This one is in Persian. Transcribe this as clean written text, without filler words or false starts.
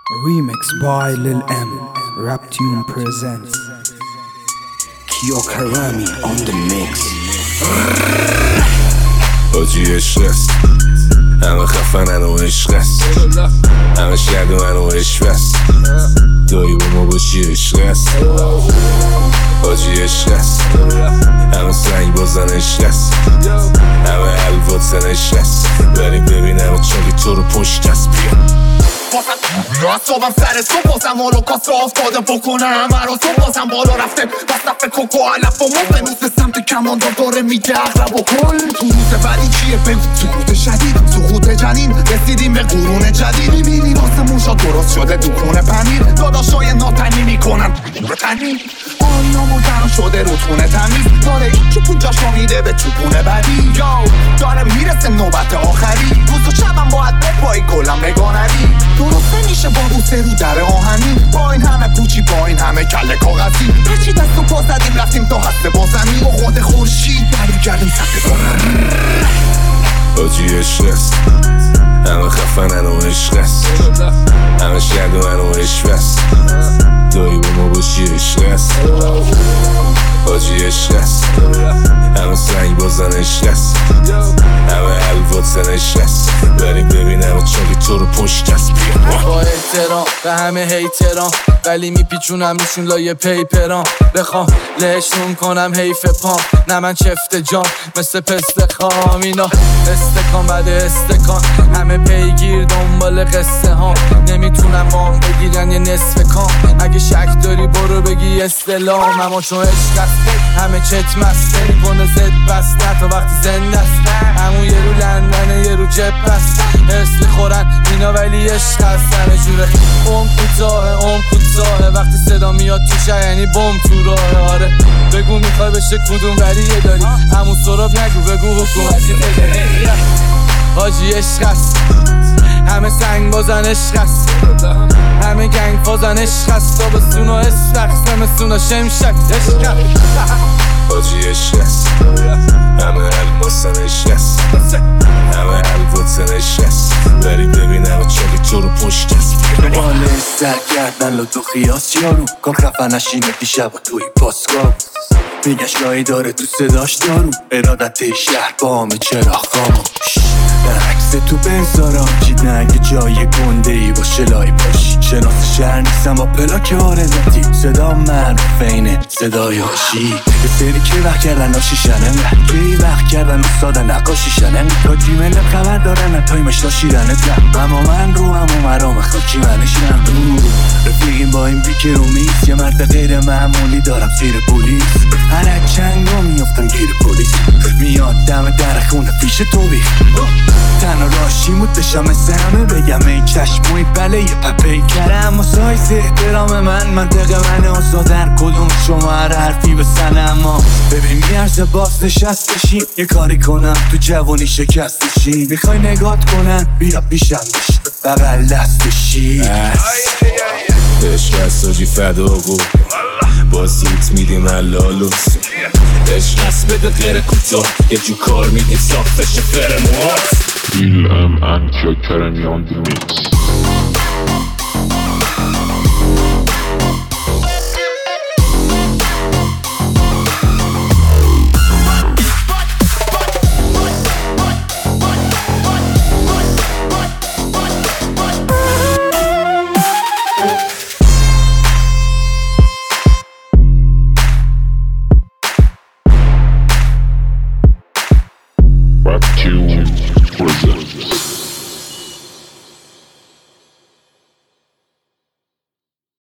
Remix by Lil M. Rap Tune presents Kio Karami on the mix. حاجی عشق است، همه خفنن و عشق است، همه شدومن و عشق است، دایی با ما باشی عشق است. حاجی عشق است، همه سنگ بازن عشق است، همه الواتن عشق است، بریم ببینم چاقی تو رو پشت است. بیا صبحم سر صبح بازم حالا کاسه افتاده بکنه همه رو صبح بازم بالا رفته وصف کوکو علف و مفنوس به سمت کماندار داره میگه اغرب و کل تو روز بعدی چیه بگو سقوط شدید سقوط جنین رسیدیم به قرون جدید میبینی واسه موشا درست شده تو خونه پنیر داداشای ناتنی میکنن تنین آینا مردن شده رودخونه تمیز داره چوپون جاشا میده به چوپونه بعدی یاو داره میرسه نوبت آخری روز و شبم باید بپایی گلم بگانری درسته میشه با بوسه رو در آهنی با این همه پوچی با این همه کله کاغذی هرچی دست و پا زدیم رفتیم تا هسته با زمین و خود خورشید برگردیم سخت حاجی عشق است، همه خفنن و عشق است، همه شدومن و عشق است، دایی با ما باشی عشق است. حاجی عشق است، همه سنگ بازن عشق است، همه الواتن عشق است، بریم ببینم چاقی تو رو پشت است. بیا با احترام به همه هیتران ولی میپیچونم روشون لایه پیپران بخوام لهشون کنم حیف پام نه من چفت جام مثل پست خام اینا استکان بعد استکان همه پیگیر دنبال قصه ها نمیتونم وام بگیرن یه نصف کام اگه شک داری برو بگی استلام اما چون عشق است همه چت مسته میکنه زد بسته تا وقتی زنده است همون یه رو لندنه یه رو جب است حس میخورن اینا ولی عشق هست همه جوره اون کوتاه وقتی صدا میاد توشه یعنی بم تو راه آره بگو میخوای بشه کدوم وریه داری همون سراب نگو بگو حکومتی بده حاجی عشق است همه سنگ بازن عشق است همه گنگ فازن عشق است تابستون و اسفق زمستون و شمشک عشق است حاجی عشق است، همه الماسن عشق است، همه الواتن عشق است، بریم ببینم چاقی تو رو پشت است. مال سرگردن لطو خیاس یارو کن خفه نشینه دیشب و توی پاسگاه میگش لایی داره تو صداش دارو ارادت شهر با همه چراغ خاموش در عکس تو بذارم چید نگه جای گنده ای باشه لای باشی شناس شهر نیستم با پلاک آرزاتی صدا معروف اینه صدای هاشی یه سری که وقت کردن آشیشنه که وقت کردن استاد نقاشیشنه تا جیمنه خبر دارن تایمش تا شیرنه دم اما من رو همون مرام خاکی منشم رفیقیم با این بیکر و میز یه مرد غیر معمولی دارم سیر پولیس هر از چنگا میافتم گیر پولیس میاد دم در خونه پیش تو بیخ تنها راشیمود بشم مثل همه بگم ای چشموی بله یه پپی کرم و سایز احترام من منطق من آزادن کدوم شما هر حرفی بسن اما ببین میارزه باز نشستشی یه کاری کنم تو جوانی شکستشی میخوای نگات کنن بیا پیشم بشی بغل دستشی عشق است حاجی فداگو با سیت میدیم حلالوس عشق است بده غیر کوتاه یه جو کار میدیم صافش فرموات Lil M and Kio Karami on the mix. Rap Tune presents